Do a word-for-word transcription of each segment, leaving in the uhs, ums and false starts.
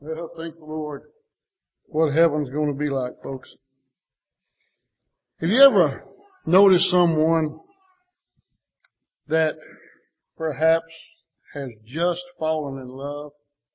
Well, thank the Lord. What heaven's going to be like, folks. Have you ever noticed someone that perhaps has just fallen in love?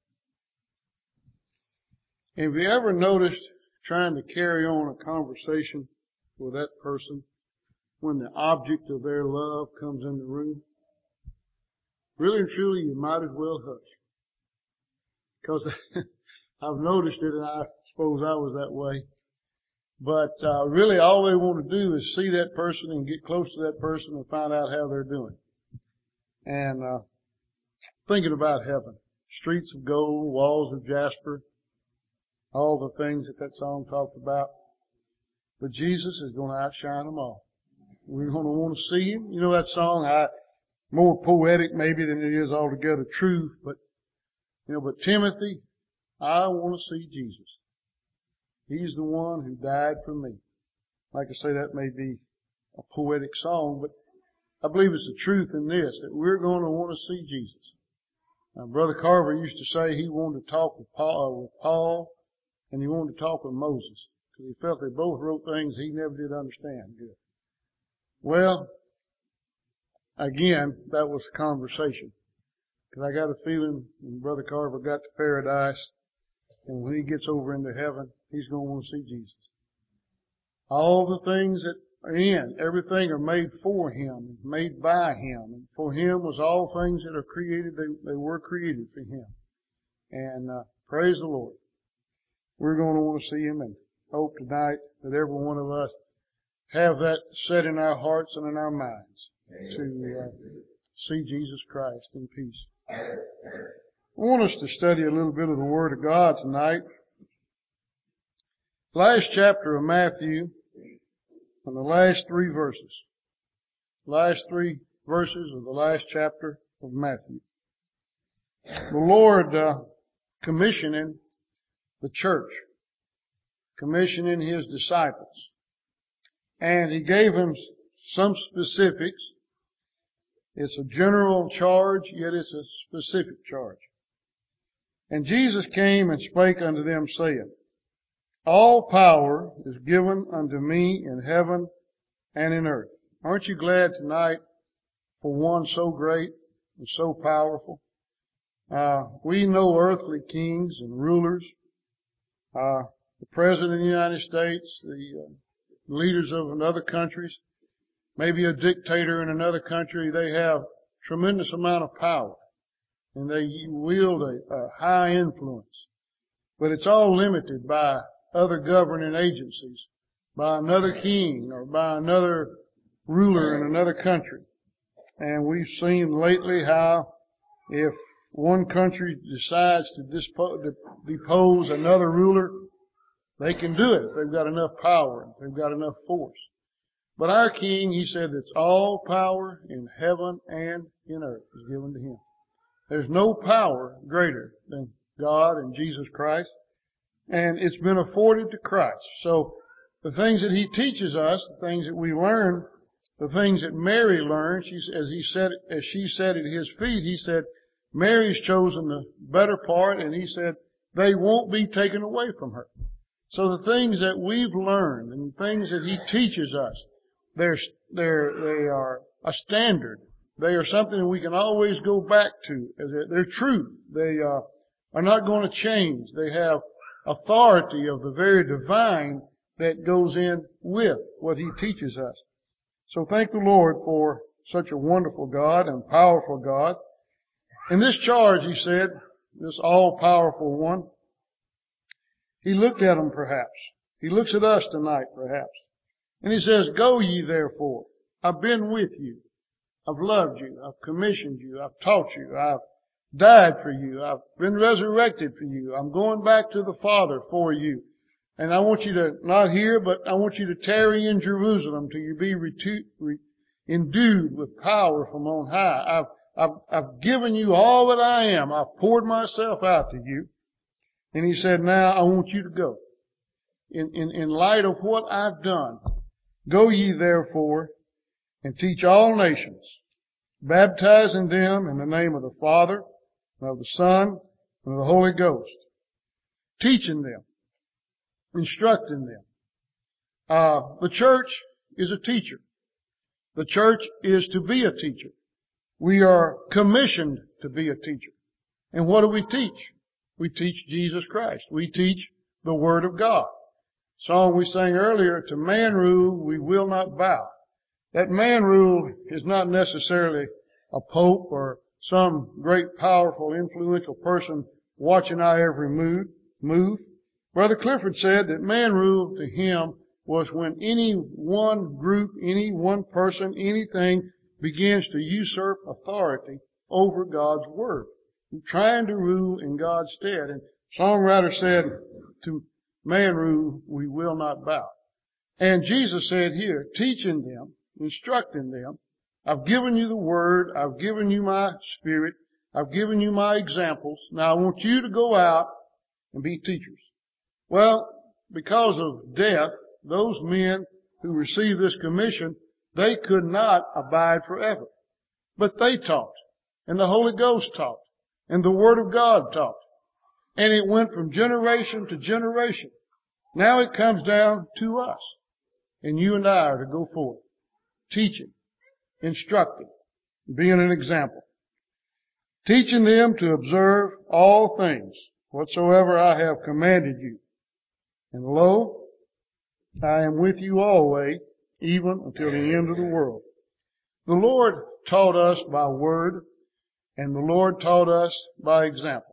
Have you ever noticed trying to carry on a conversation with that person when the object of their love comes in the room? Really and truly, you might as well hush. Because I've noticed it, and I suppose I was that way. But uh, really all they want to do is see that person and get close to that person and find out how they're doing. And uh thinking about heaven. Streets of gold, walls of jasper, all the things that that song talked about. But Jesus is going to outshine them all. We're going to want to see Him. You know that song, I more poetic maybe than it is altogether truth, but you know, but Timothy, I want to see Jesus. He's the one who died for me. Like I say, that may be a poetic song, but I believe it's the truth in this, that we're going to want to see Jesus. Now, Brother Carver used to say he wanted to talk with Paul, uh, with Paul and he wanted to talk with Moses, because he felt they both wrote things he never did understand good. Well, again, that was a conversation. Because I got a feeling when Brother Carver got to paradise, and when he gets over into heaven, he's going to want to see Jesus. All the things that are in, everything are made for Him, made by Him. And for Him was all things that are created, they, they were created for Him. And uh, praise the Lord. We're going to want to see Him, and hope tonight that every one of us have that set in our hearts and in our minds to uh, see Jesus Christ in peace. I want us to study a little bit of the Word of God tonight. Last chapter of Matthew, and the last three verses. Last three verses of the last chapter of Matthew. The Lord uh, commissioning the church, commissioning His disciples. And He gave them some specifics. It's a general charge, yet it's a specific charge. And Jesus came and spake unto them, saying, All power is given unto me in heaven and in earth. Aren't you glad tonight for one so great and so powerful? Uh, we know earthly kings and rulers, uh, the President of the United States, the uh, leaders of other countries, maybe a dictator in another country. They have tremendous amount of power, and they wield a, a high influence. But it's all limited by other governing agencies, by another king or by another ruler in another country. And we've seen lately how if one country decides to dispo- to depose another ruler, they can do it if they've got enough power, if they've got enough force. But our King, He said, it's all power in heaven and in earth is given to Him. There's no power greater than God and Jesus Christ. And it's been afforded to Christ. So the things that He teaches us, the things that we learn, the things that Mary learned, she, as he said, as she sat at His feet, He said, Mary's chosen the better part, and He said, they won't be taken away from her. So the things that we've learned and the things that He teaches us, they're, they're, they are a standard. They are something that we can always go back to. They're truth. They uh, are not going to change. They have authority of the very divine that goes in with what He teaches us. So thank the Lord for such a wonderful God and powerful God. In this charge, He said, this all-powerful one, He looked at them perhaps. He looks at us tonight perhaps. And He says, Go ye therefore. I've been with you. I've loved you. I've commissioned you. I've taught you. I've died for you. I've been resurrected for you. I'm going back to the Father for you. And I want you to, not here, but I want you to tarry in Jerusalem till you be retu- re- endued with power from on high. I've, I've, I've given you all that I am. I've poured myself out to you. And He said, now I want you to go. In, in, in light of what I've done, go ye therefore and teach all nations, baptizing them in the name of the Father, and of the Son, and of the Holy Ghost, teaching them, instructing them. Uh, the church is a teacher. The church is to be a teacher. We are commissioned to be a teacher. And what do we teach? We teach Jesus Christ. We teach the Word of God. Song we sang earlier, to man rule we will not bow. That man rule is not necessarily a pope or some great powerful influential person watching our every move. move. Brother Clifford said that man rule to him was when any one group, any one person, anything begins to usurp authority over God's Word, trying to rule in God's stead. And songwriter said, to man rule we will not bow. And Jesus said here, teaching them, instructing them, I've given you the Word, I've given you my Spirit, I've given you my examples. Now I want you to go out and be teachers. Well, because of death, those men who received this commission, they could not abide forever. But they taught, and the Holy Ghost taught, and the Word of God taught. And it went from generation to generation. Now it comes down to us. And you and I are to go forth, teaching, instructing, being an example. Teaching them to observe all things whatsoever I have commanded you. And lo, I am with you always, even until the end of the world. The Lord taught us by word, and the Lord taught us by example.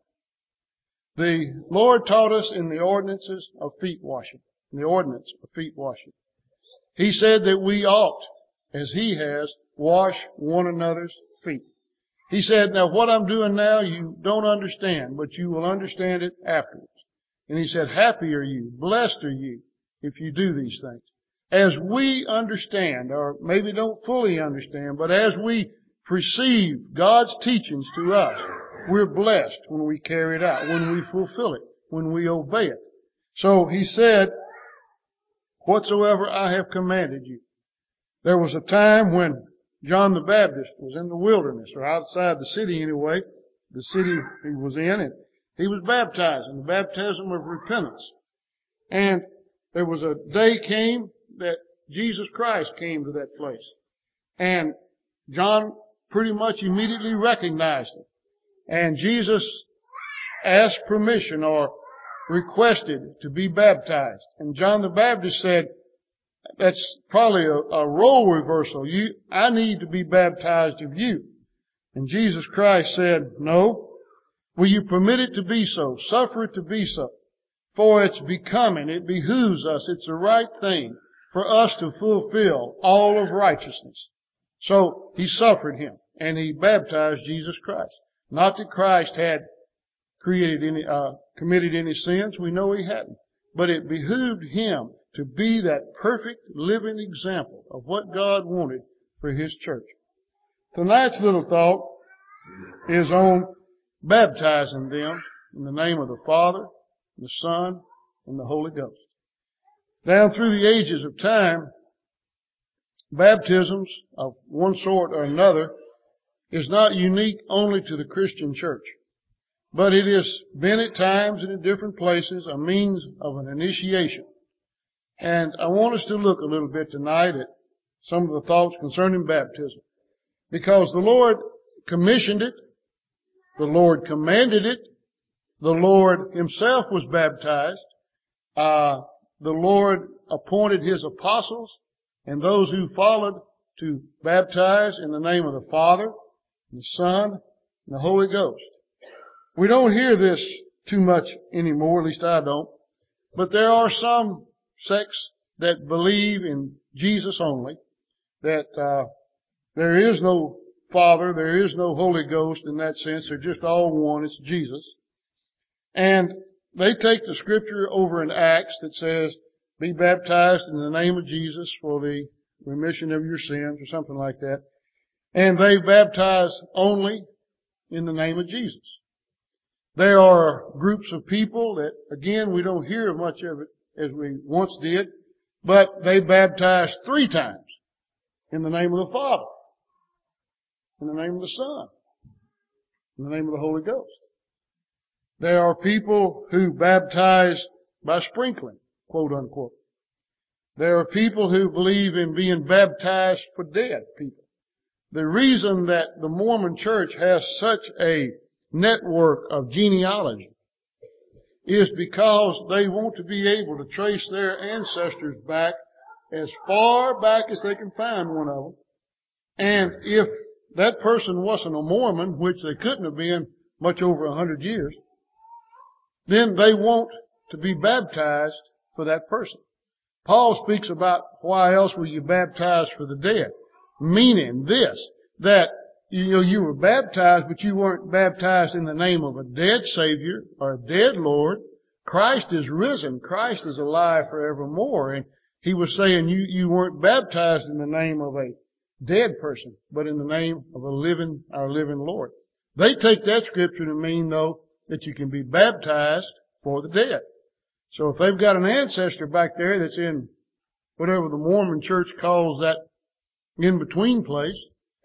The Lord taught us in the ordinances of feet washing, in the ordinance of feet washing. He said that we ought, as He has, wash one another's feet. He said, now what I'm doing now you don't understand, but you will understand it afterwards. And He said, happy are you, blessed are you, if you do these things. As we understand, or maybe don't fully understand, but as we perceive God's teachings to us, we're blessed when we carry it out, when we fulfill it, when we obey it. So He said, whatsoever I have commanded you. There was a time when John the Baptist was in the wilderness, or outside the city anyway, the city he was in, and he was baptizing, the baptism of repentance. And there was a day came that Jesus Christ came to that place. And John pretty much immediately recognized him. And Jesus asked permission or requested to be baptized. And John the Baptist said, that's probably a, a role reversal. You, I need to be baptized of you. And Jesus Christ said, no. Will you permit it to be so? Suffer it to be so. For it's becoming, it behooves us, it's the right thing for us to fulfill all of righteousness. So He suffered Him and He baptized Jesus Christ. Not that Christ had created any, uh, committed any sins. We know He hadn't. But it behooved Him to be that perfect living example of what God wanted for His church. Tonight's little thought is on baptizing them in the name of the Father, the Son, and the Holy Ghost. Down through the ages of time, baptisms of one sort or another is not unique only to the Christian church, but it has been at times and in different places a means of an initiation. And I want us to look a little bit tonight at some of the thoughts concerning baptism, because the Lord commissioned it, the Lord commanded it, the Lord Himself was baptized, uh, the Lord appointed His apostles and those who followed to baptize in the name of the Father, the Son, and the Holy Ghost. We don't hear this too much anymore, at least I don't, but there are some sects that believe in Jesus only, that uh, there is no Father, there is no Holy Ghost in that sense, they're just all one, it's Jesus. And they take the scripture over in Acts that says, be baptized in the name of Jesus for the remission of your sins, or something like that. And they baptize only in the name of Jesus. There are groups of people that, again, we don't hear much of it as we once did, but they baptize three times in the name of the Father, in the name of the Son, in the name of the Holy Ghost. There are people who baptize by sprinkling, quote unquote. There are people who believe in being baptized for dead people. The reason that the Mormon Church has such a network of genealogy is because they want to be able to trace their ancestors back as far back as they can find one of them. And if that person wasn't a Mormon, which they couldn't have been much over a hundred years, then they want to be baptized for that person. Paul speaks about why else were you baptized for the dead? Meaning this, that you know you were baptized, but you weren't baptized in the name of a dead Savior or a dead Lord. Christ is risen. Christ is alive forevermore. And he was saying you, you weren't baptized in the name of a dead person, but in the name of a living, our living Lord. They take that scripture to mean, though, that you can be baptized for the dead. So if they've got an ancestor back there that's in whatever the Mormon Church calls that in-between place,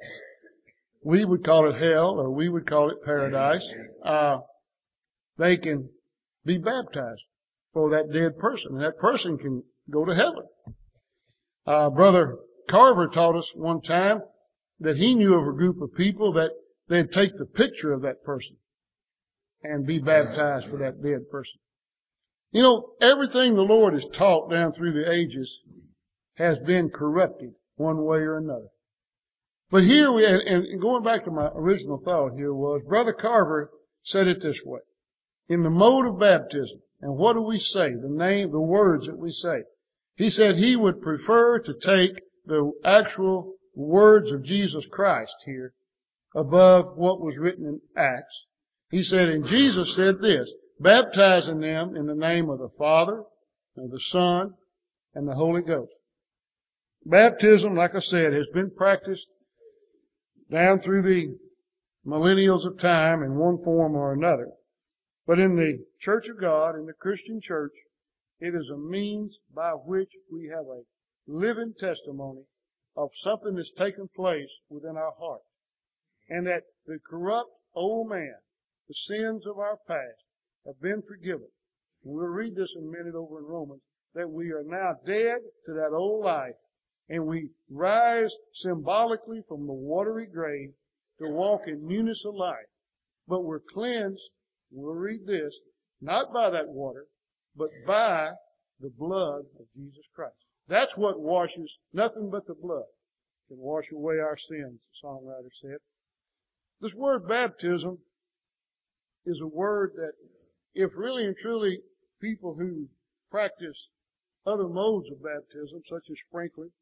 we would call it hell or we would call it paradise, uh, they can be baptized for that dead person. And that person can go to heaven. Uh, Brother Carver taught us one time that he knew of a group of people that they'd take the picture of that person and be baptized for that dead person. You know, everything the Lord has taught down through the ages has been corrupted one way or another. But here we, and going back to my original thought here was, Brother Carver said it this way. In the mode of baptism, and what do we say? The name, the words that we say. He said he would prefer to take the actual words of Jesus Christ here above what was written in Acts. He said, and Jesus said this, baptizing them in the name of the Father, and the Son, and the Holy Ghost. Baptism, like I said, has been practiced down through the millennials of time in one form or another. But in the Church of God, in the Christian church, it is a means by which we have a living testimony of something that's taken place within our heart. And that the corrupt old man, the sins of our past, have been forgiven. And we'll read this in a minute over in Romans, that we are now dead to that old life, and we rise symbolically from the watery grave to walk in newness of life. But we're cleansed, we'll read this, not by that water, but by the blood of Jesus Christ. That's what washes, nothing but the blood can wash away our sins, the songwriter said. This word baptism is a word that, if really and truly people who practice other modes of baptism, such as sprinkling,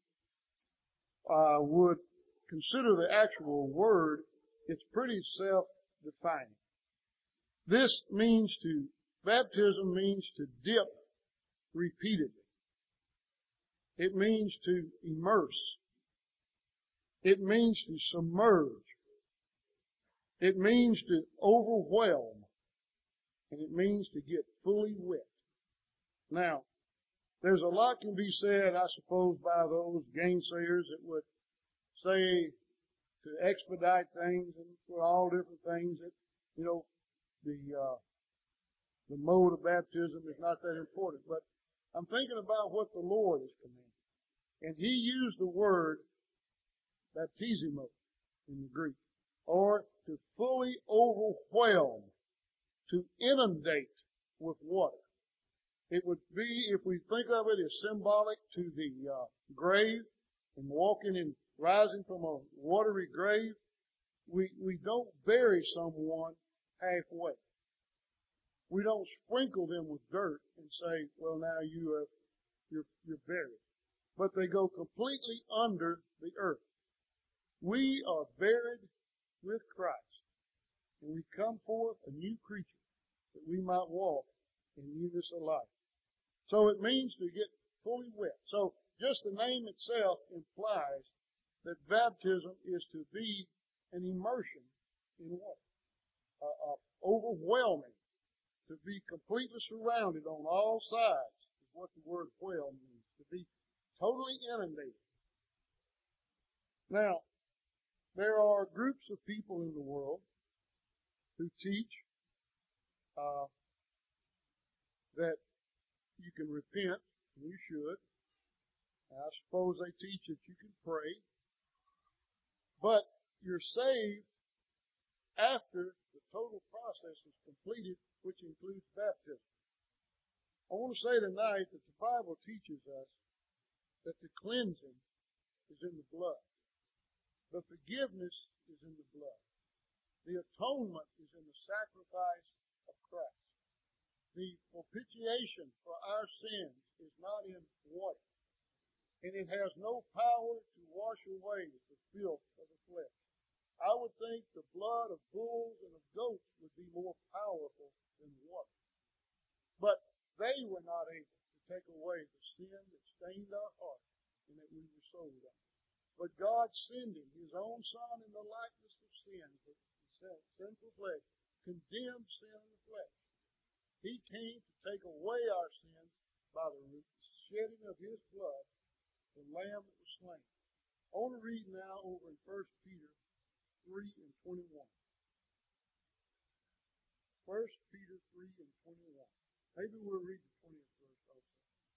uh, would consider the actual word, it's pretty self-defining. This means to, baptism means to dip repeatedly. It means to immerse. It means to submerge. It means to overwhelm. And it means to get fully wet. Now, there's a lot can be said, I suppose, by those gainsayers that would say to expedite things and for all different things that, you know, the, uh, the mode of baptism is not that important. But I'm thinking about what the Lord has commanded. And He used the word baptismo in the Greek, or to fully overwhelm, to inundate with water. It would be, if we think of it as symbolic to the uh, grave and walking and rising from a watery grave, we, we don't bury someone halfway. We don't sprinkle them with dirt and say, well, now you are, you're, you're buried. But they go completely under the earth. We are buried with Christ, and we come forth a new creature that we might walk in newness of life. So it means to get fully wet. So just the name itself implies that baptism is to be an immersion in water, uh, uh, overwhelming, to be completely surrounded on all sides is what the word whelm means, to be totally inundated. Now, there are groups of people in the world who teach uh, that you can repent, and you should. I suppose they teach that you can pray. But you're saved after the total process is completed, which includes baptism. I want to say tonight that the Bible teaches us that the cleansing is in the blood. The forgiveness is in the blood. The atonement is in the sacrifice of Christ. The propitiation for our sins is not in water. And it has no power to wash away the filth of the flesh. I would think the blood of bulls and of goats would be more powerful than water. But they were not able to take away the sin that stained our heart and that we were sold under. But God, sending His own Son in the likeness of sin, the sinful flesh, condemned sin in the flesh. He came to take away our sins by the shedding of His blood, the Lamb that was slain. I want to read now over in First Peter three and twenty-one. First Peter three and twenty-one. Maybe we'll read the twentieth verse also.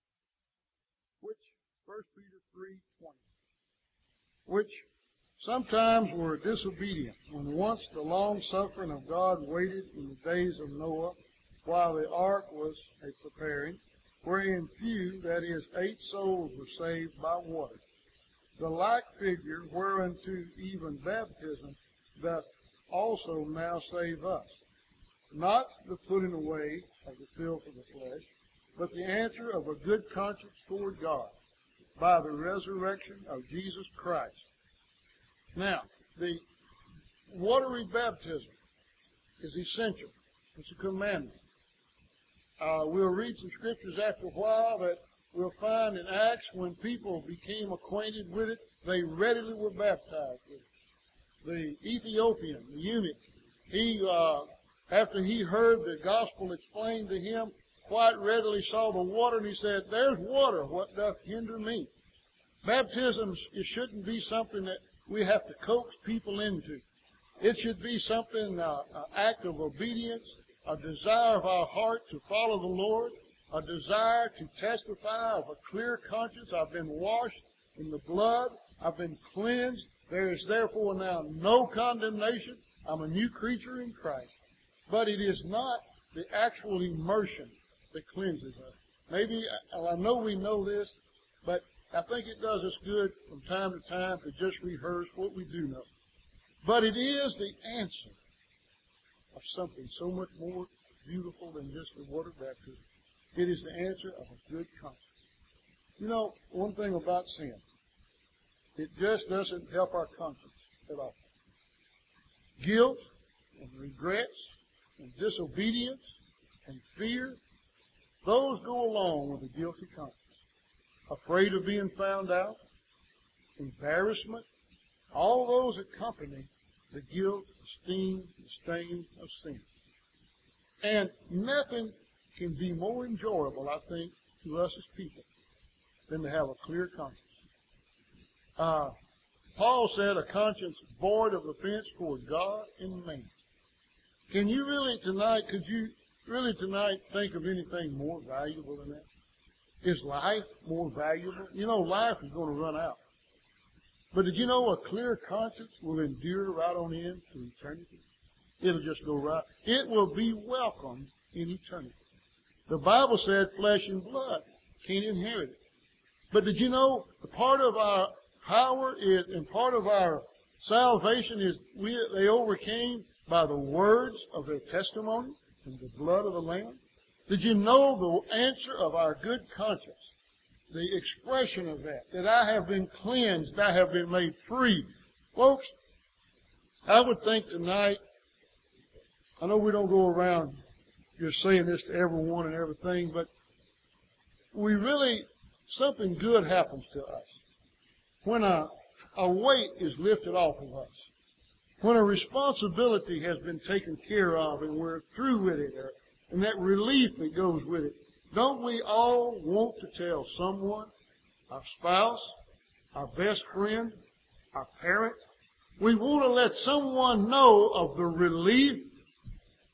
Which, First Peter three twenty. Which sometimes were disobedient, when once the long suffering of God waited in the days of Noah, while the ark was a preparing, wherein few, that is, eight souls, were saved by water. The like figure whereunto even baptism doth also now save us, not the putting away of the filth of the flesh, but the answer of a good conscience toward God, by the resurrection of Jesus Christ. Now, the watery baptism is essential. It's a commandment. Uh, we'll read some scriptures after a while that we'll find in Acts when people became acquainted with it, they readily were baptized with it. The Ethiopian, the eunuch, he, uh, after he heard the gospel explained to him, quite readily saw the water and he said, "There's water, what doth hinder me?" Baptism, it shouldn't be something that we have to coax people into. It should be something, uh, an act of obedience, a desire of our heart to follow the Lord, a desire to testify of a clear conscience. I've been washed in the blood. I've been cleansed. There is therefore now no condemnation. I'm a new creature in Christ. But it is not the actual immersion that cleanses us. Maybe, I know we know this, but I think it does us good from time to time to just rehearse what we do know. But it is the answer of something so much more beautiful than just the water baptism. It is the answer of a good conscience. You know, one thing about sin, it just doesn't help our conscience at all. Guilt and regrets and disobedience and fear, those go along with a guilty conscience. Afraid of being found out, embarrassment, all those accompany the guilt, the sting, the stain of sin. And nothing can be more enjoyable, I think, to us as people than to have a clear conscience. Uh, Paul said a conscience void of offense toward God and man. Can you really tonight, could you really tonight think of anything more valuable than that? Is life more valuable? You know, life is going to run out. But did you know a clear conscience will endure right on in to eternity? It'll just go right. It will be welcomed in eternity. The Bible said flesh and blood can't inherit it. But did you know the part of our power is, and part of our salvation is we, they overcame by the words of their testimony and the blood of the Lamb? Did you know the answer of our good conscience? The expression of that, that I have been cleansed, I have been made free. Folks, I would think tonight, I know we don't go around just saying this to everyone and everything, but we really, something good happens to us. When a, a weight is lifted off of us. When a responsibility has been taken care of and we're through with it, or, and that relief that goes with it. Don't we all want to tell someone, our spouse, our best friend, our parent? We want to let someone know of the relief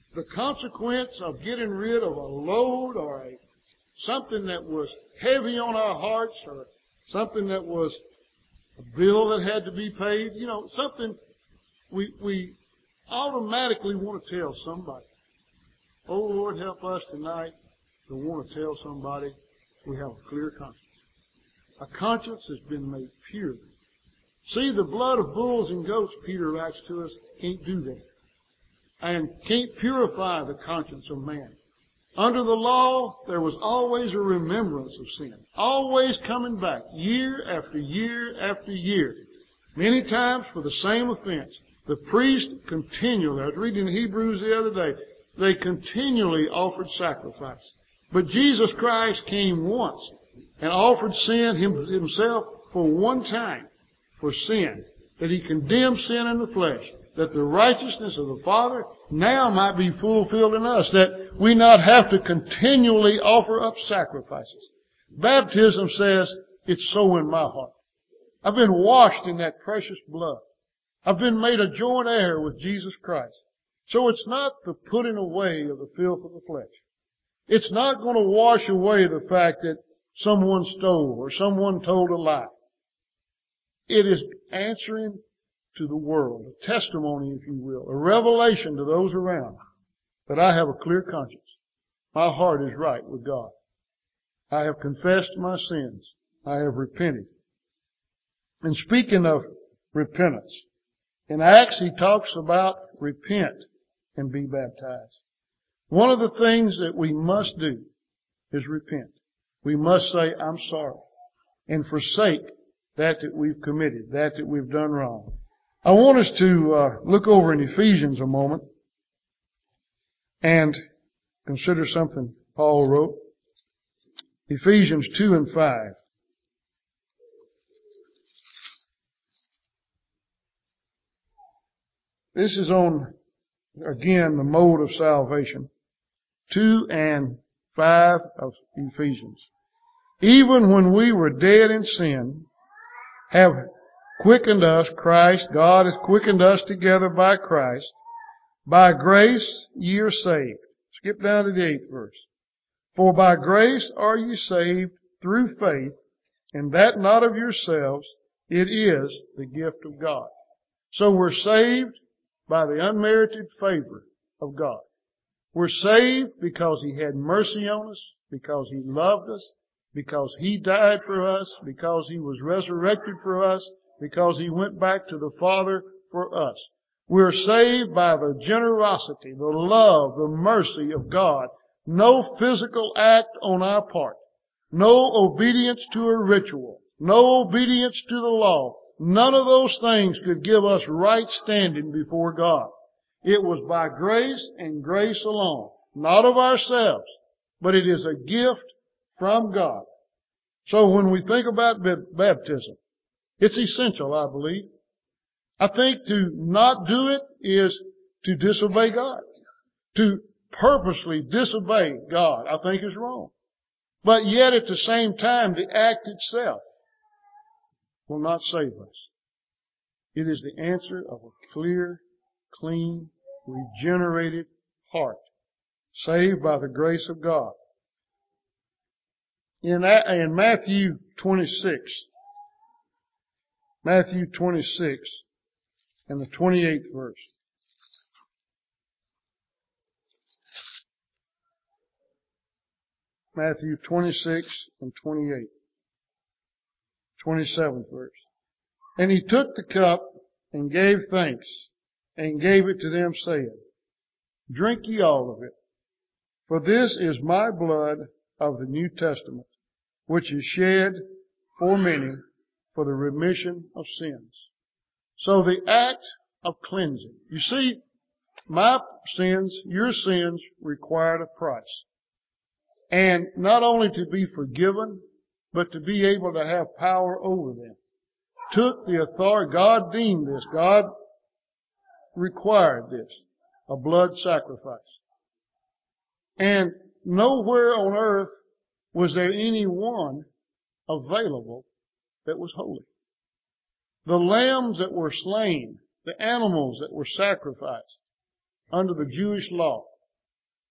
the consequence of getting rid of a load or a something that was heavy on our hearts or something that was a bill that had to be paid, you know, something we, we automatically want to tell somebody. Oh, Lord, help us tonight to want to tell somebody we have a clear conscience. A conscience has been made pure. See, the blood of bulls and goats, Peter writes to us, can't do that. And can't purify the conscience of man. Under the law, there was always a remembrance of sin. Always coming back, year after year after year. Many times for the same offense. The priest continually, I was reading in Hebrews the other day, they continually offered sacrifice. But Jesus Christ came once and offered sin himself for one time for sin. That he condemned sin in the flesh. That the righteousness of the Father now might be fulfilled in us. That we not have to continually offer up sacrifices. Baptism says, it's so in my heart. I've been washed in that precious blood. I've been made a joint heir with Jesus Christ. So it's not the putting away of the filth of the flesh. It's not going to wash away the fact that someone stole or someone told a lie. It is answering to the world, a testimony, if you will, a revelation to those around that I have a clear conscience. My heart is right with God. I have confessed my sins. I have repented. And speaking of repentance, in Acts he talks about repent and be baptized. One of the things that we must do is repent. We must say, I'm sorry, and forsake that that we've committed, that that we've done wrong. I want us to uh, look over in Ephesians a moment and consider something Paul wrote. Ephesians two and five. This is on, again, the mode of salvation. two and five of Ephesians. Even when we were dead in sin, have quickened us, Christ, God has quickened us together by Christ. By grace ye are saved. Skip down to the eighth verse. For by grace are ye saved through faith, and that not of yourselves, it is the gift of God. So we're saved by the unmerited favor of God. We're saved because He had mercy on us, because He loved us, because He died for us, because He was resurrected for us, because He went back to the Father for us. We're saved by the generosity, the love, the mercy of God. No physical act on our part. No obedience to a ritual. No obedience to the law. None of those things could give us right standing before God. It was by grace and grace alone. Not of ourselves, but it is a gift from God. So when we think about baptism, it's essential, I believe. I think to not do it is to disobey God. To purposely disobey God, I think is wrong. But yet at the same time, the act itself will not save us. It is the answer of a clear, clean, regenerated heart, saved by the grace of God. In, in Matthew twenty-six, Matthew twenty-six and the twenty-eighth verse. Matthew twenty-six and twenty-eight. twenty-seventh verse. And he took the cup and gave thanks and gave it to them, saying, Drink ye all of it, for this is my blood of the New Testament, which is shed for many for the remission of sins. So the act of cleansing. You see, my sins, your sins required a price. And not only to be forgiven, but to be able to have power over them. Took the authority, God deemed this, God required this, a blood sacrifice. And nowhere on earth was there any one available that was holy. The lambs that were slain, the animals that were sacrificed under the Jewish law,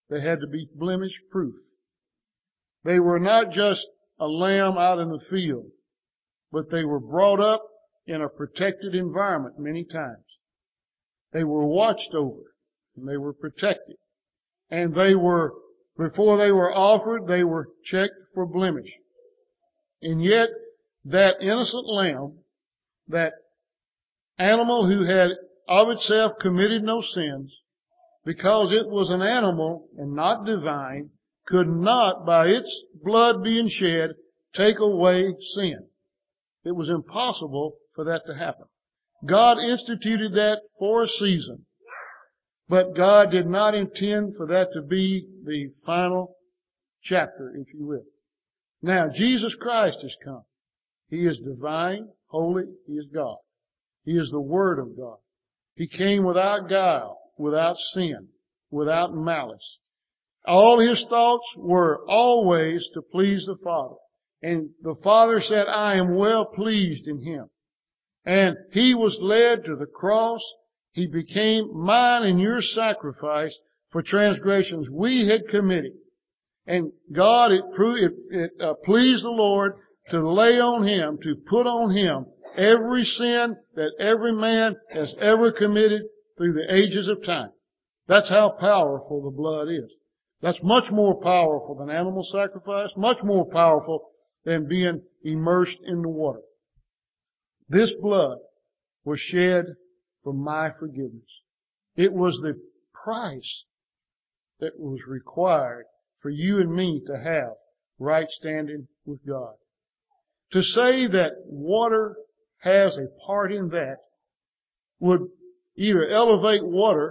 They had to be blemish proof. They were not just a lamb out in the field, but they were brought up in a protected environment many times. They were watched over and they were protected. And they were, before they were offered, they were checked for blemish. And yet, that innocent lamb, that animal who had of itself committed no sins, because it was an animal and not divine, could not, by its blood being shed, take away sin. It was impossible for that to happen. God instituted that for a season, but God did not intend for that to be the final chapter, if you will. Now, Jesus Christ has come. He is divine, holy, He is God. He is the Word of God. He came without guile, without sin, without malice. All His thoughts were always to please the Father. And the Father said, I am well pleased in Him. And He was led to the cross. He became mine and your sacrifice for transgressions we had committed. And God, it, it, it uh, pleased the Lord to lay on Him, to put on Him every sin that every man has ever committed through the ages of time. That's how powerful the blood is. That's much more powerful than animal sacrifice, much more powerful than being immersed in the water. This blood was shed for my forgiveness. It was the price that was required for you and me to have right standing with God. To say that water has a part in that would either elevate water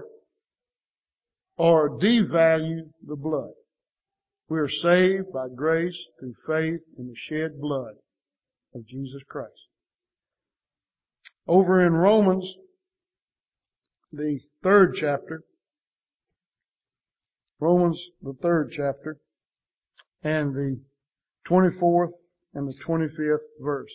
or devalue the blood. We are saved by grace through faith in the shed blood of Jesus Christ. Over in Romans, the third chapter, Romans, the third chapter, and the twenty-fourth and the twenty-fifth verse.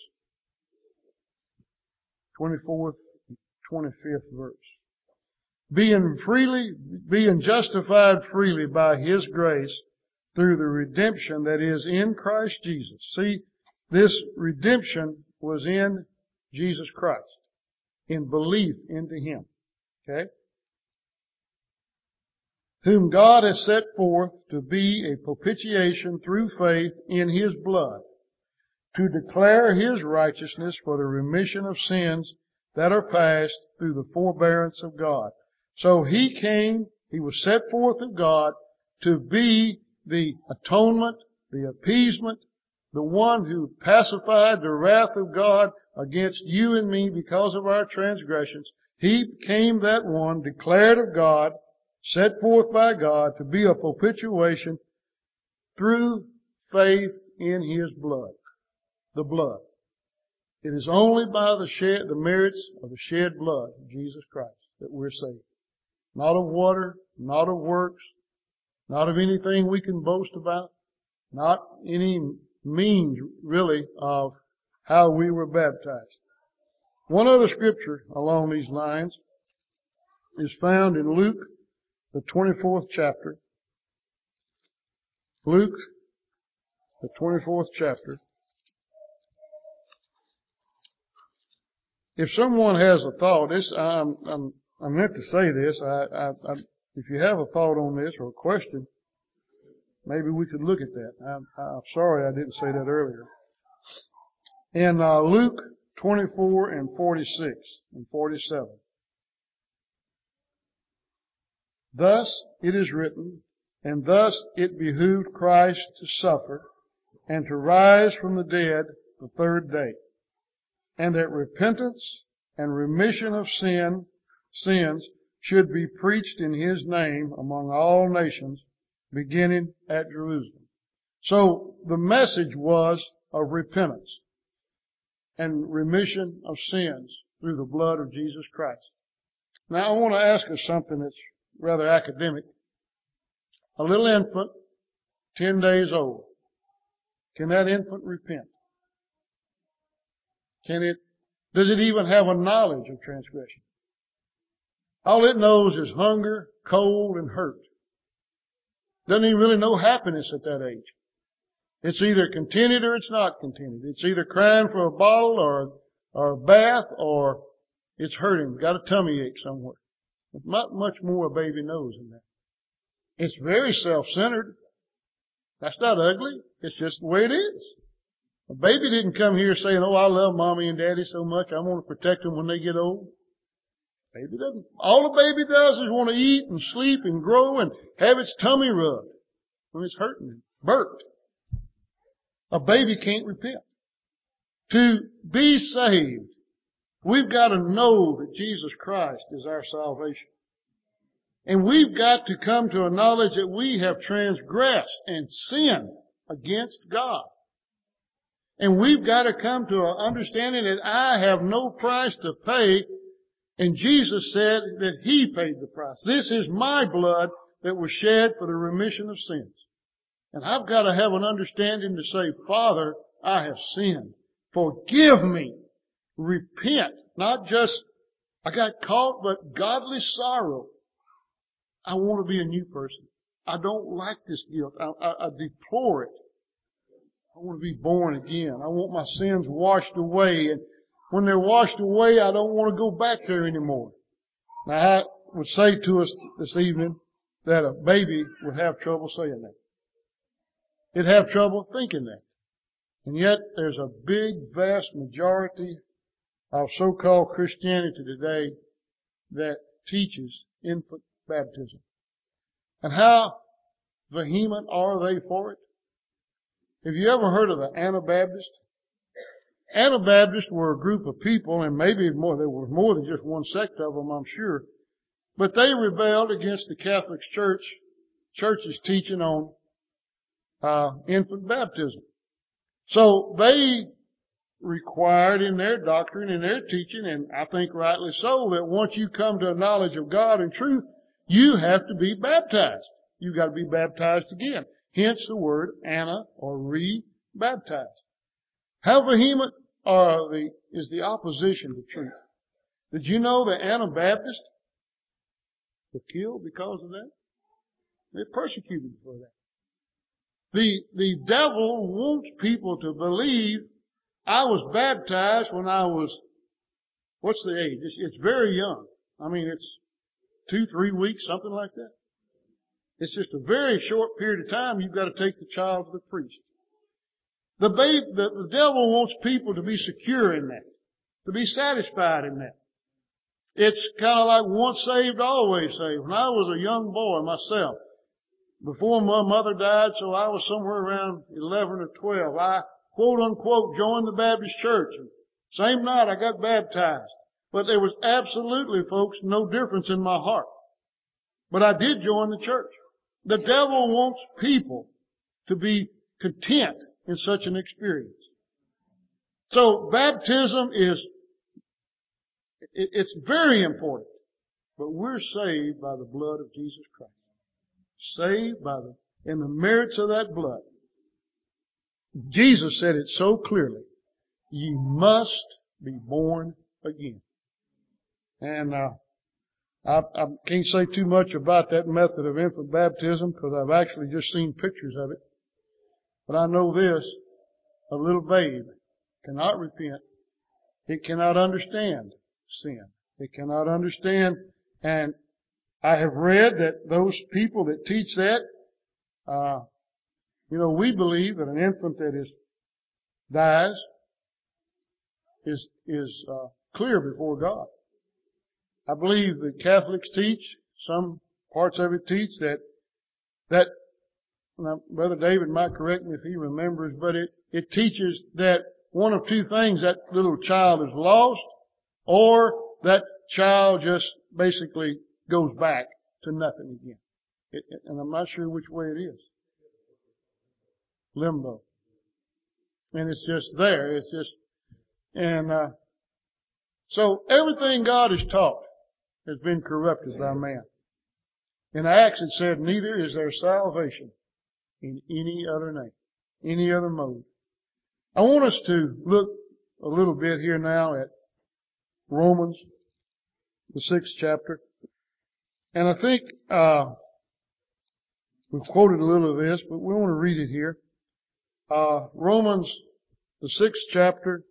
twenty-fourth and twenty-fifth verse. Being freely, being justified freely by His grace through the redemption that is in Christ Jesus. See, this redemption was in Jesus Christ, in belief into Him. Okay? Whom God has set forth to be a propitiation through faith in His blood, to declare His righteousness for the remission of sins that are past through the forbearance of God. So He came, He was set forth of God to be the atonement, the appeasement, the one who pacified the wrath of God against you and me because of our transgressions. He became that one declared of God, set forth by God to be a propitiation through faith in His blood. The blood. It is only by the shed, the merits of the shed blood of Jesus Christ that we're saved. Not of water, not of works, not of anything we can boast about, not any means really of how we were baptized. One other scripture along these lines is found in Luke, the twenty-fourth chapter. Luke, the twenty-fourth chapter. If someone has a thought, this I'm, I'm, I meant to say this. I, I, I, if you have a thought on this or a question, maybe we could look at that. I'm, I'm sorry I didn't say that earlier. In uh, Luke twenty-four and forty-six and forty-seven. Thus it is written, and thus it behooved Christ to suffer and to rise from the dead the third day, and that repentance and remission of sin, sins should be preached in His name among all nations, beginning at Jerusalem. So the message was of repentance and remission of sins through the blood of Jesus Christ. Now I want to ask us something that's rather academic. A little infant, ten days old, can that infant repent? Can it, does it even have a knowledge of transgression? All it knows is hunger, cold, and hurt. Doesn't even really know happiness at that age. It's either contented or it's not contented. It's either crying for a bottle or, or a bath, or it's hurting, got a tummy ache somewhere. There's not much more a baby knows than that. It's very self-centered. That's not ugly. It's just the way it is. A baby didn't come here saying, oh, I love mommy and daddy so much, I want to protect them when they get old. Baby doesn't. All a baby does is want to eat and sleep and grow and have its tummy rubbed when it's hurting and burped. A baby can't repent. To be saved, we've got to know that Jesus Christ is our salvation. And we've got to come to a knowledge that we have transgressed and sinned against God. And we've got to come to an understanding that I have no price to pay. And Jesus said that He paid the price. This is my blood that was shed for the remission of sins. And I've got to have an understanding to say, Father, I have sinned. Forgive me. Repent. Not just, I got caught, but godly sorrow. I want to be a new person. I don't like this guilt. I, I, I deplore it. I want to be born again. I want my sins washed away. And when they're washed away, I don't want to go back there anymore. Now, I would say to us this evening that a baby would have trouble saying that. It'd have trouble thinking that. And yet, there's a big, vast majority of so-called Christianity today that teaches infant baptism. And how vehement are they for it? Have you ever heard of the Anabaptists? Anabaptists were a group of people, and maybe more, there was more than just one sect of them, I'm sure. But they rebelled against the Catholic Church, Church's teaching on uh, infant baptism. So they required in their doctrine, in their teaching, and I think rightly so, that once you come to a knowledge of God and truth, you have to be baptized. You've got to be baptized again. Hence the word Anna or re-baptized. How vehement are the, is the opposition to truth? Did you know that Anabaptists were killed because of that? They're persecuted for that. The, the devil wants people to believe I was baptized when I was, what's the age? It's, it's very young. I mean, it's two, three weeks, something like that. It's just a very short period of time you've got to take the child to the priest. The, babe, the, the devil wants people to be secure in that, to be satisfied in that. It's kind of like once saved, always saved. When I was a young boy myself, before my mother died, so I was somewhere around eleven or twelve, I quote unquote joined the Baptist church. Same night I got baptized. But there was absolutely, folks, no difference in my heart. But I did join the church. The devil wants people to be content in such an experience. So baptism is, it's very important. But we're saved by the blood of Jesus Christ. Saved by the, in the merits of that blood. Jesus said it so clearly. Ye must be born again. And, uh, I, I can't say too much about that method of infant baptism because I've actually just seen pictures of it. But I know this, a little babe cannot repent. It cannot understand sin. It cannot understand. And I have read that those people that teach that, uh, you know, we believe that an infant that is, dies is, is, uh, clear before God. I believe the Catholics teach, some parts of it teach that, that, now Brother David might correct me if he remembers, but it, it teaches that one of two things, that little child is lost, or that child just basically goes back to nothing again. It, it, and I'm not sure which way it is. Limbo. And it's just there. It's just, and, uh, so everything God has taught has been corrupted by man. In Acts it said, neither is there salvation in any other name, any other mode. I want us to look a little bit here now at Romans, the sixth chapter. And I think, uh, We've quoted a little of this, but we want to read it here. Uh, Romans, the sixth chapter,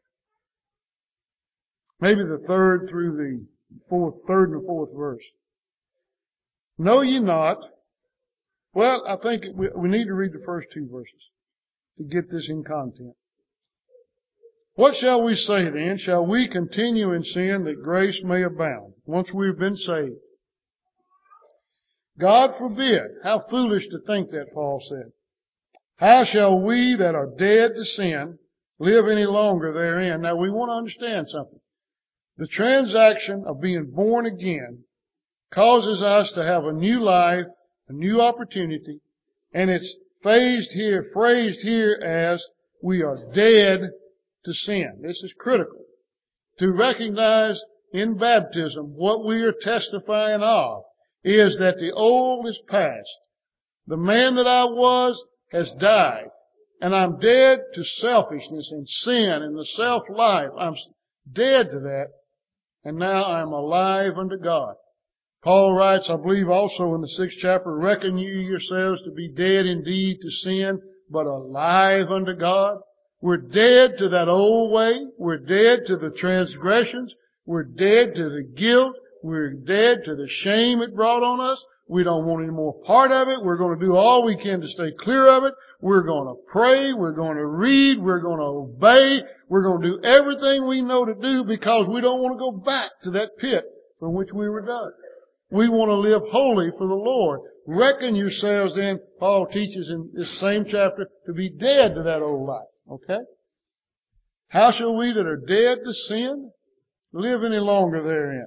maybe the third through the fourth, third and the fourth verse. Know ye not? Well, I think we, we need to read the first two verses to get this in content. What shall we say then? Shall we continue in sin that grace may abound, once we've been saved? God forbid. How foolish to think that, Paul said. How shall we that are dead to sin live any longer therein? Now we want to understand something. The transaction of being born again causes us to have a new life, a new opportunity, and it's phrased here, phrased here as we are dead to sin. This is critical. To recognize in baptism what we are testifying of is that the old is past. The man that I was has died, and I'm dead to selfishness and sin and the self-life. I'm dead to that, and now I'm alive unto God. Paul writes, I believe also in the sixth chapter, reckon you yourselves to be dead indeed to sin, but alive unto God. We're dead to that old way. We're dead to the transgressions. We're dead to the guilt. We're dead to the shame it brought on us. We don't want any more part of it. We're going to do all we can to stay clear of it. We're going to pray. We're going to read. We're going to obey. We're going to do everything we know to do because we don't want to go back to that pit from which we were dug. We want to live holy for the Lord. Reckon yourselves then, Paul teaches in this same chapter, to be dead to that old life. Okay? How shall we that are dead to sin live any longer therein?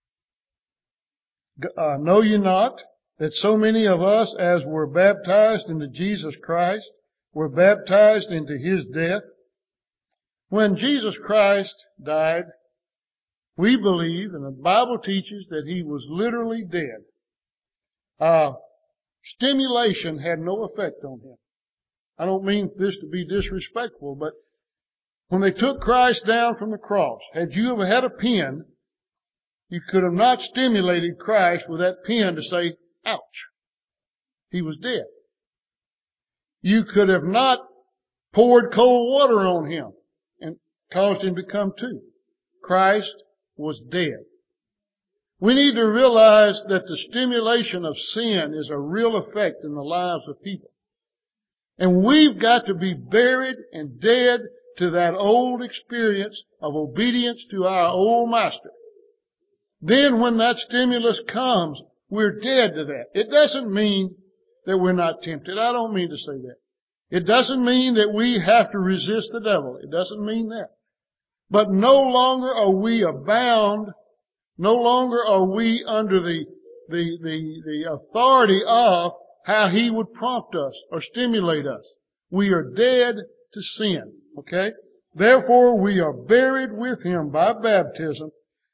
Uh, know ye not that so many of us as were baptized into Jesus Christ were baptized into His death? When Jesus Christ died, we believe, and the Bible teaches, that He was literally dead. Uh, stimulation had no effect on Him. I don't mean this to be disrespectful, but when they took Christ down from the cross, had you ever had a pen, you could have not stimulated Christ with that pen to say, ouch. He was dead. You could have not poured cold water on Him and caused Him to come to. Christ was dead. We need to realize that the stimulation of sin is a real effect in the lives of people. And we've got to be buried and dead to that old experience of obedience to our old master. Then when that stimulus comes, we're dead to that. It doesn't mean that we're not tempted. I don't mean to say that. It doesn't mean that we have to resist the devil. It doesn't mean that. But no longer are we abound. No longer are we under the, the, the, the authority of how he would prompt us or stimulate us. We are dead to sin. Okay? Therefore we are buried with him by baptism,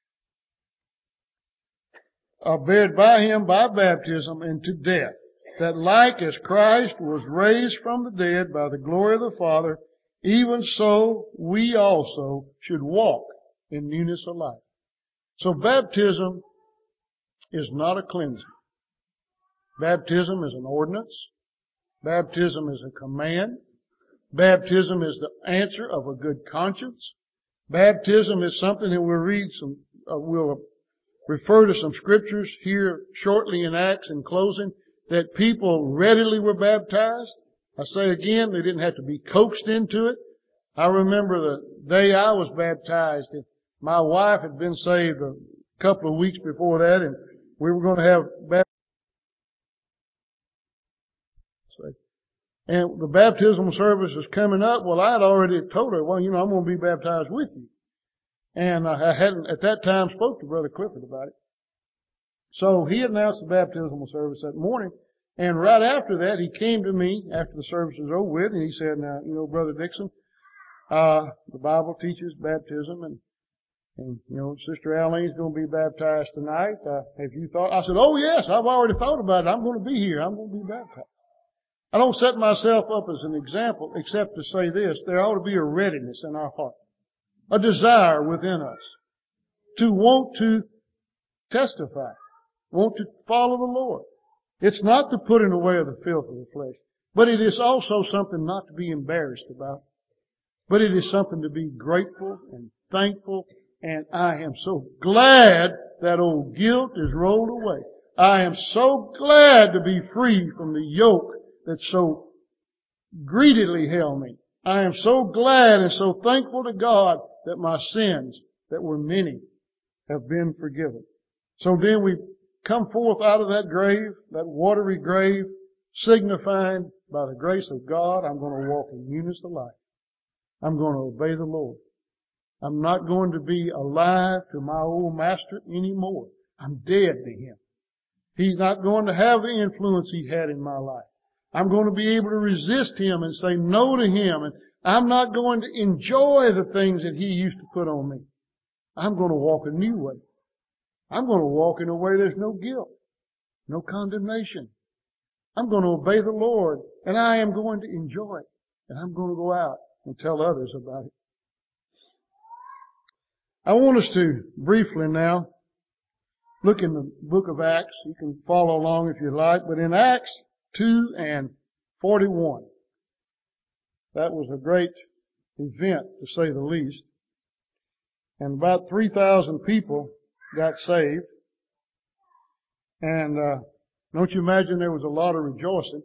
are buried by him by baptism into death, that like as Christ was raised from the dead by the glory of the Father, even so we also should walk in newness of life. So baptism is not a cleansing. Baptism is an ordinance. Baptism is a command. Baptism is the answer of a good conscience. Baptism is something that we'll read some, uh, we'll refer to some scriptures here shortly in Acts in closing, that people readily were baptized. I say again, they didn't have to be coaxed into it. I remember the day I was baptized, and my wife had been saved a couple of weeks before that, and we were going to have baptism. And the baptismal service was coming up. Well, I had already told her, well, you know, I'm going to be baptized with you. And I hadn't at that time spoke to Brother Clifford about it. So he announced the baptismal service that morning. And right after that, he came to me after the service was over with, and he said, now, you know, Brother Dixon, uh, the Bible teaches baptism, and, and, you know, Sister Alleen's going to be baptized tonight. Uh, have you thought? I said, oh yes, I've already thought about it. I'm going to be here. I'm going to be baptized. I don't set myself up as an example except to say this. There ought to be a readiness in our heart, a desire within us to want to testify, want to follow the Lord. It's not the putting away of the filth of the flesh, but it is also something not to be embarrassed about. But it is something to be grateful and thankful, and I am so glad that old guilt is rolled away. I am so glad to be free from the yoke that so greedily held me. I am so glad and so thankful to God that my sins, that were many, have been forgiven. So then we come forth out of that grave, that watery grave, signifying by the grace of God, I'm going to walk in newness of life. I'm going to obey the Lord. I'm not going to be alive to my old master anymore. I'm dead to him. He's not going to have the influence he had in my life. I'm going to be able to resist him and say no to him. And I'm not going to enjoy the things that he used to put on me. I'm going to walk a new way. I'm going to walk in a way there's no guilt, no condemnation. I'm going to obey the Lord, and I am going to enjoy it. And I'm going to go out and tell others about it. I want us to briefly now look in the book of Acts. You can follow along if you like, but in Acts two and forty-one, that was a great event, to say the least. And about three thousand people got saved. And uh, don't you imagine there was a lot of rejoicing?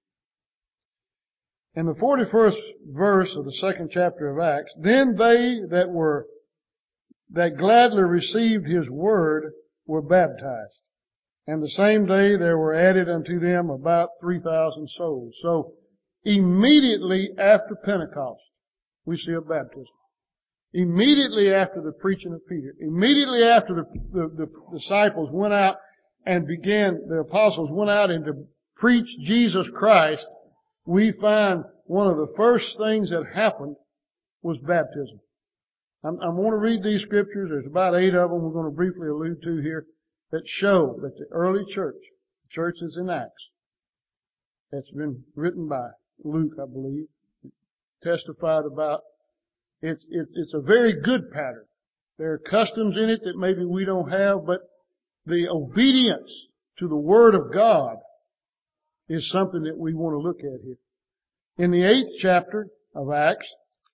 In the forty-first verse of the second chapter of Acts, then they that were that gladly received his word were baptized. And the same day there were added unto them about three thousand souls. So immediately after Pentecost, we see a baptism. Immediately after the preaching of Peter, immediately after the, the, the disciples went out and began, the apostles went out and to preach Jesus Christ, we find one of the first things that happened was baptism. I'm, I want to read these scriptures. There's about eight of them we're going to briefly allude to here that show that the early church, the church is in Acts, that's been written by Luke, I believe, testified about. It's, it's, it's a very good pattern. There are customs in it that maybe we don't have, but the obedience to the Word of God is something that we want to look at here. In the eighth chapter of Acts,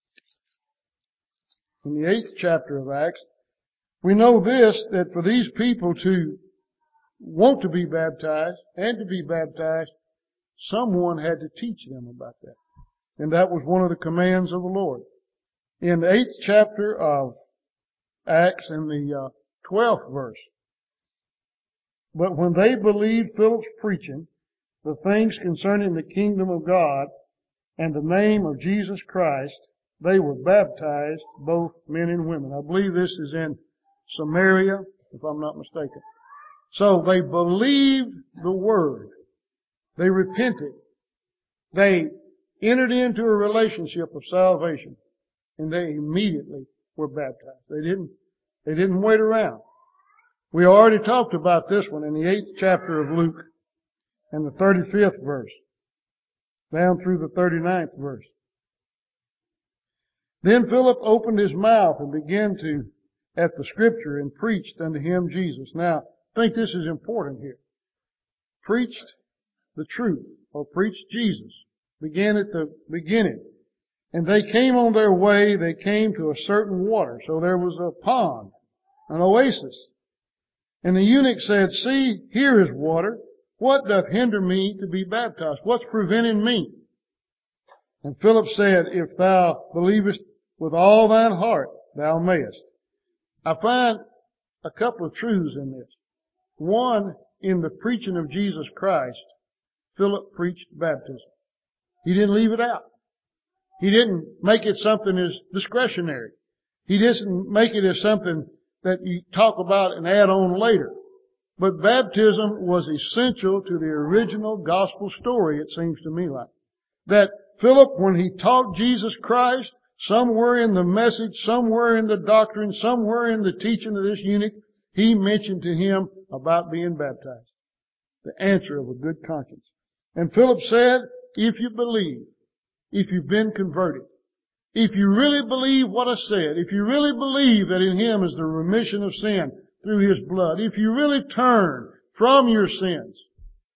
in the eighth chapter of Acts, we know this, that for these people to want to be baptized and to be baptized, someone had to teach them about that. And that was one of the commands of the Lord. In the eighth chapter of Acts, in the uh, twelfth verse, but when they believed Philip's preaching, the things concerning the kingdom of God and the name of Jesus Christ, they were baptized, both men and women. I believe this is in Samaria, if I'm not mistaken. So they believed the word. They repented. They entered into a relationship of salvation, and they immediately were baptized. They didn't, they didn't wait around. We already talked about this one in the eighth chapter of Luke and the thirty-fifth verse, down through the thirty-ninth verse. Then Philip opened his mouth and began to, at the scripture, and preached unto him Jesus. Now, I think this is important here. Preached the truth, or preached Jesus. Began at the beginning. And they came on their way, they came to a certain water. So there was a pond, an oasis. And the eunuch said, see, here is water. What doth hinder me to be baptized? What's preventing me? And Philip said, if thou believest with all thine heart, thou mayest. I find a couple of truths in this. One, in the preaching of Jesus Christ, Philip preached baptism. He didn't leave it out. He didn't make it something as discretionary. He didn't make it as something that you talk about and add on later. But baptism was essential to the original gospel story, it seems to me like. That Philip, when he taught Jesus Christ, somewhere in the message, somewhere in the doctrine, somewhere in the teaching of this eunuch, he mentioned to him about being baptized. The answer of a good conscience. And Philip said, if you believe, if you've been converted, if you really believe what I said, if you really believe that in Him is the remission of sin through His blood, if you really turn from your sins,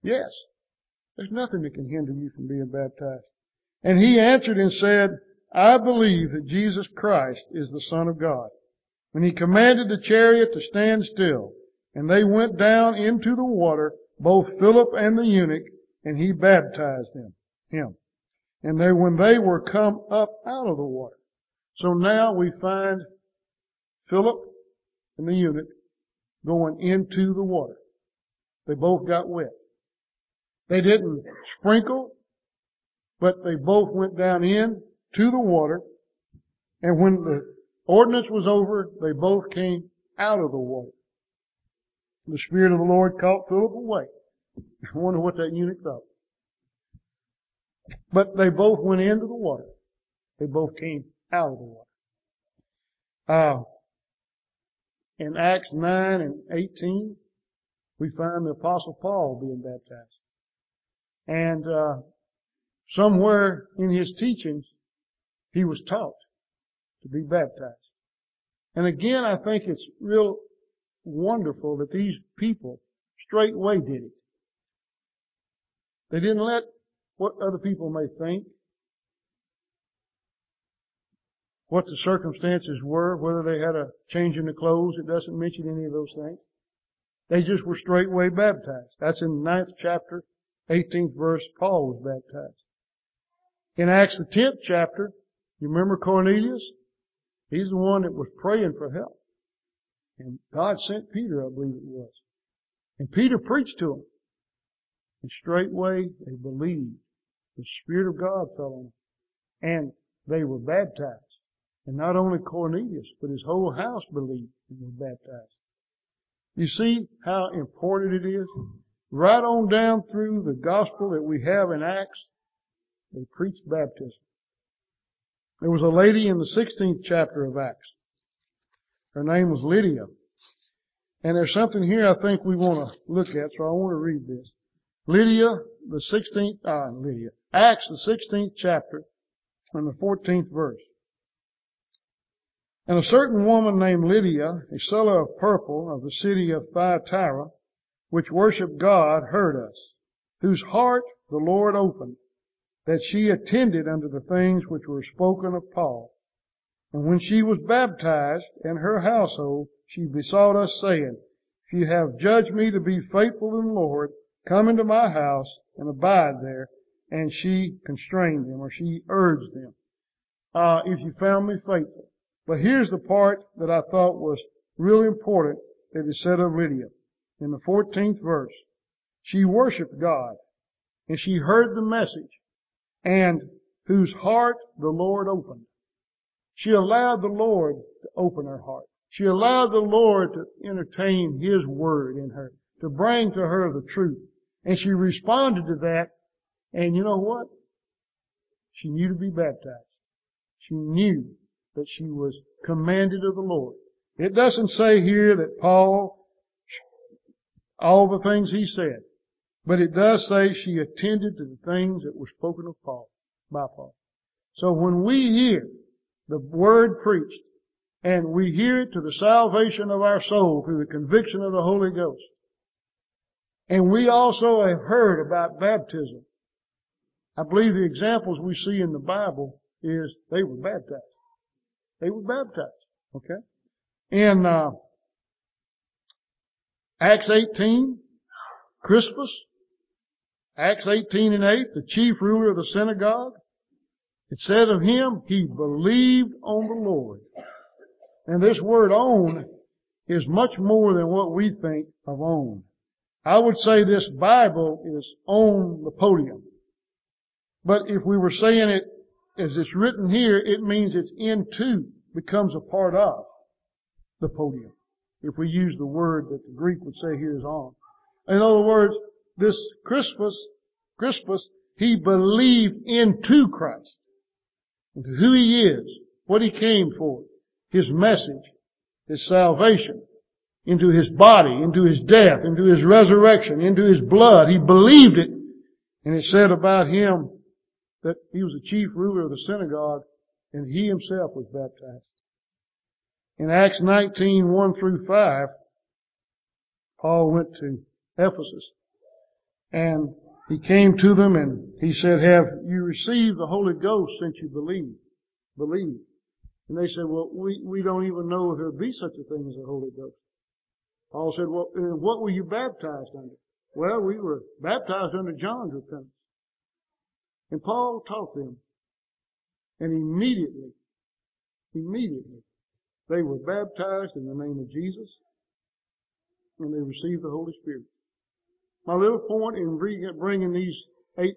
Yes. There's nothing that can hinder you from being baptized. And he answered and said, I believe that Jesus Christ is the Son of God. And he commanded the chariot to stand still. And they went down into the water, both Philip and the eunuch, and he baptized them, him. And they, when they were come up out of the water. So now we find Philip and the eunuch going into the water. They both got wet. They didn't sprinkle, but they both went down in to the water. And when the ordinance was over, they both came out of the water. The Spirit of the Lord caught Philip away. I wonder what that eunuch thought. But they both went into the water. They both came out of the water. Uh, in Acts nine and eighteen, we find the Apostle Paul being baptized. And uh, somewhere in his teachings, he was taught to be baptized. And again, I think it's real wonderful that these people straightway did it. They didn't let what other people may think, what the circumstances were, whether they had a change in the clothes. It doesn't mention any of those things. They just were straightway baptized. That's in the ninth chapter, eighteenth verse. Paul was baptized. In Acts the tenth chapter, you remember Cornelius? He's the one that was praying for help. And God sent Peter, I believe it was. And Peter preached to them. And straightway they believed. The Spirit of God fell on them. And they were baptized. And not only Cornelius, but his whole house believed and was baptized. You see how important it is? Right on down through the gospel that we have in Acts, they preached baptism. There was a lady in the sixteenth chapter of Acts. Her name was Lydia. And there's something here I think we want to look at, so I want to read this. Lydia, the sixteenth, ah, Lydia. Acts, the sixteenth chapter, and the fourteenth verse. And a certain woman named Lydia, a seller of purple of the city of Thyatira, which worshipped God, heard us, whose heart the Lord opened, that she attended unto the things which were spoken of Paul. And when she was baptized, and her household, she besought us, saying, If you have judged me to be faithful in the Lord, come into my house and abide there. And she constrained them, or she urged them, uh, if you found me faithful. But here's the part that I thought was really important that is said of Lydia. In the fourteenth verse, she worshiped God, and she heard the message, and whose heart the Lord opened. She allowed the Lord to open her heart. She allowed the Lord to entertain His word in her, to bring to her the truth. And she responded to that, and you know what? She knew to be baptized. She knew that she was commanded of the Lord. It doesn't say here that Paul, all the things he said, but it does say she attended to the things that were spoken of Paul, by Paul. So when we hear the word preached, and we hear it to the salvation of our soul through the conviction of the Holy Ghost, and we also have heard about baptism, I believe the examples we see in the Bible is they were baptized. They were baptized. Okay? In uh, Acts eighteen, Crispus, Acts eighteen and eight, the chief ruler of the synagogue, it said of him, he believed on the Lord. And this word own is much more than what we think of own. I would say this Bible is on the podium. But if we were saying it as it's written here, it means it's into, becomes a part of the podium. If we use the word that the Greek would say here is on. In other words, this Crispus, Crispus, he believed into Christ, into who He is, what He came for, His message, His salvation, into His body, into His death, into His resurrection, into His blood. He believed it. And it said about him that he was the chief ruler of the synagogue, and he himself was baptized. In Acts nineteen, one through five, Paul went to Ephesus. And he came to them and he said, have you received the Holy Ghost since you believe? Believe. And they said, well, we, we don't even know if there be such a thing as a Holy Ghost. Paul said, well, what were you baptized under? Well, we were baptized under John's repentance. And Paul taught them. And immediately, immediately, they were baptized in the name of Jesus. And they received the Holy Spirit. My little point in bringing these eight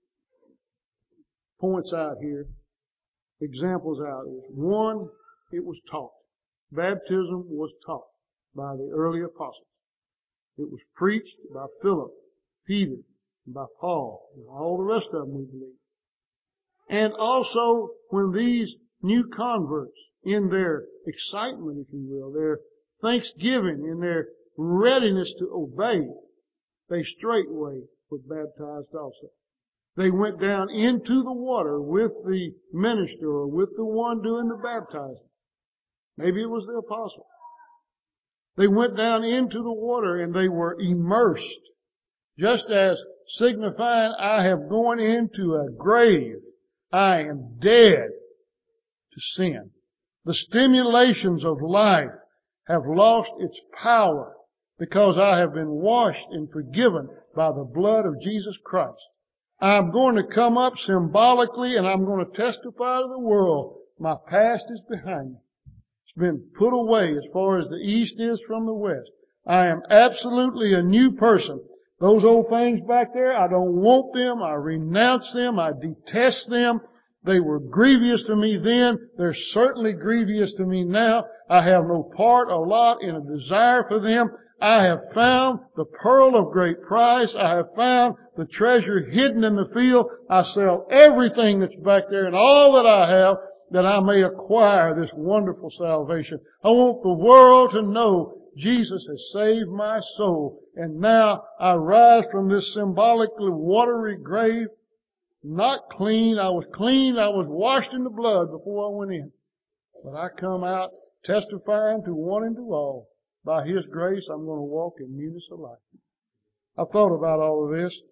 points out here, examples out, is one, it was taught. Baptism was taught by the early apostles. It was preached by Philip, Peter, and by Paul, and all the rest of them, we believe. And also, when these new converts, in their excitement, if you will, their thanksgiving, in their readiness to obey, they straightway were baptized also. They went down into the water with the minister or with the one doing the baptizing. Maybe it was the apostle. They went down into the water and they were immersed, just as signifying, I have gone into a grave. I am dead to sin. The stimulations of life have lost its power because I have been washed and forgiven by the blood of Jesus Christ. I'm going to come up symbolically and I'm going to testify to the world. My past is behind me. It's been put away as far as the east is from the west. I am absolutely a new person. Those old things back there, I don't want them. I renounce them. I detest them. They were grievous to me then. They're certainly grievous to me now. I have no part or lot in a desire for them. I have found the pearl of great price. I have found the treasure hidden in the field. I sell everything that's back there and all that I have that I may acquire this wonderful salvation. I want the world to know Jesus has saved my soul. And now I rise from this symbolically watery grave, not clean. I was clean. I was washed in the blood before I went in. But I come out testifying to one and to all. By His grace, I'm going to walk in newness of life. I thought about all of this.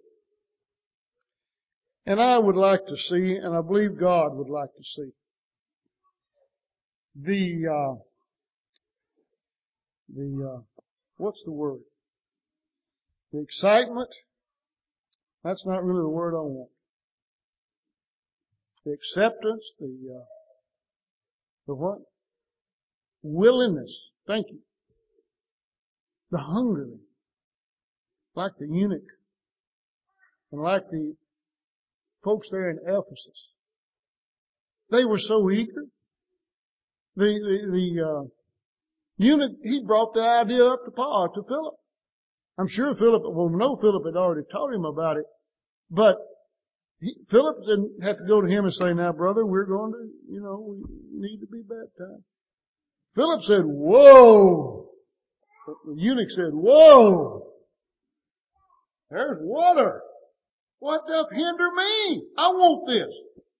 And I would like to see, and I believe God would like to see, the, uh, the, uh, what's the word? The excitement. That's not really the word I want. The acceptance, the, uh, the what? Willingness. Thank you. The hungering. Like the eunuch. And like the folks there in Ephesus. They were so eager. The, the, the, uh, eunuch, he brought the idea up to Paul, to Philip. I'm sure Philip, well, no, Philip had already taught him about it, but he, Philip didn't have to go to him and say, now brother, we're going to, you know, we need to be baptized. Philip said, whoa! The eunuch said, whoa! There's water! What doth hinder me? I want this.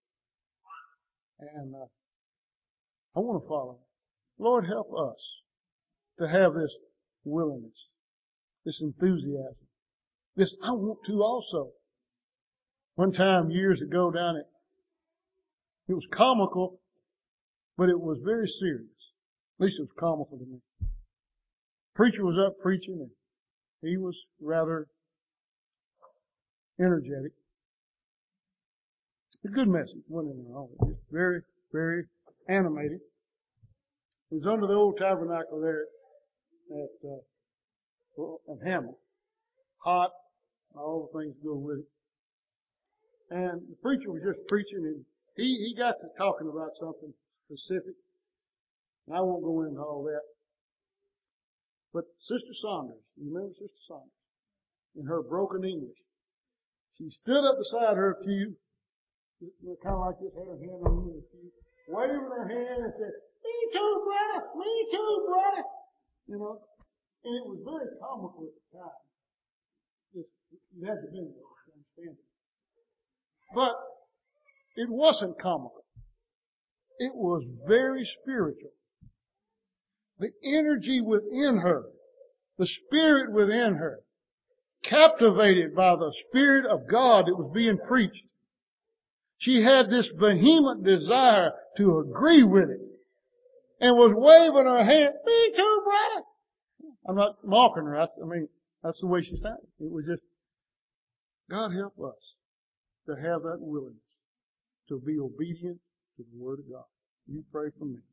And uh, I want to follow. Lord, help us to have this willingness, this enthusiasm, this I want to also. One time years ago down at, it was comical, but it was very serious. At least it was comical to me. Preacher was up preaching and he was rather energetic. A good message, wasn't it? All just very, very animated. It was under the old tabernacle there at, uh, well, at Hammond. Hot, all the things go with it. And the preacher was just preaching and he, he got to talking about something specific. And I won't go into all that. But Sister Saunders, you remember Sister Saunders? In her broken English. She stood up beside her pew, kind of like this, had her hand on the pew, waving her hand and said, me too, brother, me too, brother. You know, and it was very comical at the time. Just, you had to be there to understand it. But it wasn't comical. It was very spiritual. The energy within her, the spirit within her, captivated by the Spirit of God that was being preached. She had this vehement desire to agree with it and was waving her hand, me too, brother. I'm not mocking her. I mean, that's the way she sounded. It was just, God help us to have that willingness to be obedient to the Word of God. You pray for me.